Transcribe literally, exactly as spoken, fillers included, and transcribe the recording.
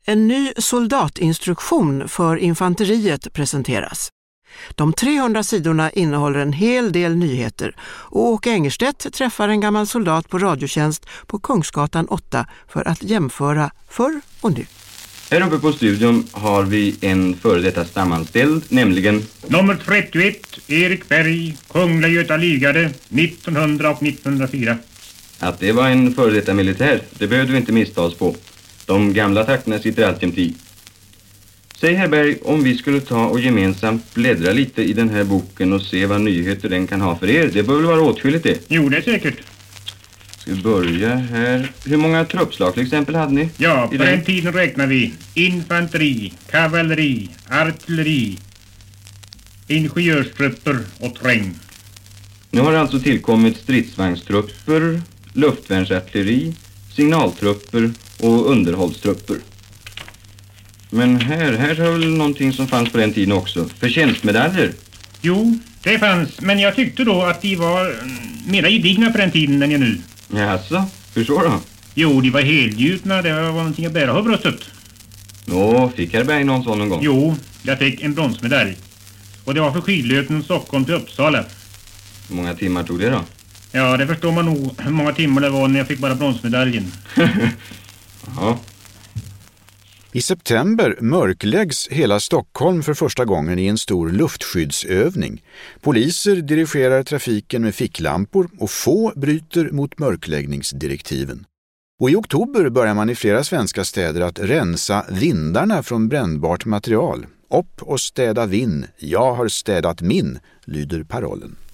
En ny soldatinstruktion för infanteriet presenteras. De trehundra sidorna innehåller en hel del nyheter och Åke Engerstedt träffar en gammal soldat på radiotjänst på Kungsgatan åtta för att jämföra förr och nu. Här uppe på studion har vi en före detta stamanställd, nämligen nummer trettioett, Erik Berg, Kungliga Göta Livgarde, nittonhundra och nittonhundrafyra. Att det var en före detta militär, det behövde vi inte missta oss på. De gamla takterna sitter alltjämt i. Säg herr Berg, om vi skulle ta och gemensamt bläddra lite i den här boken och se vad nyheter den kan ha för er. Det bör väl vara åtskilligt det? Jo, det är säkert. Ska vi börja här? Hur många truppslag till exempel hade ni? Ja, på den... den tiden räknar vi infanteri, kavalleri, artilleri, ingenjörstrupper och träng. Nu har det alltså tillkommit stridsvagnstrupper, luftvärnsartilleri, signaltrupper och underhållstrupper. Men här, här har väl någonting som fanns på den tiden också. Förtjänstmedaljer. Jo, det fanns. Men jag tyckte då att de var mera gedigna på den tiden än jag nu. Jaså, hur så då? Jo, de var helgjutna. Det var någonting att bära på bröstet. Nå, fick herr Berg någon sån någon gång? Jo, jag fick en bronsmedalj. Och det var för skidlöpningen Stockholm till Uppsala. Hur många timmar tog det då? Ja, det förstår man nog hur många timmar det var när jag fick bara bronsmedaljen. Jaha. I september mörkläggs hela Stockholm för första gången i en stor luftskyddsövning. Poliser dirigerar trafiken med ficklampor och få bryter mot mörkläggningsdirektiven. Och i oktober börjar man i flera svenska städer att rensa vindarna från brännbart material. Upp och städa vinn, jag har städat min, lyder parollen.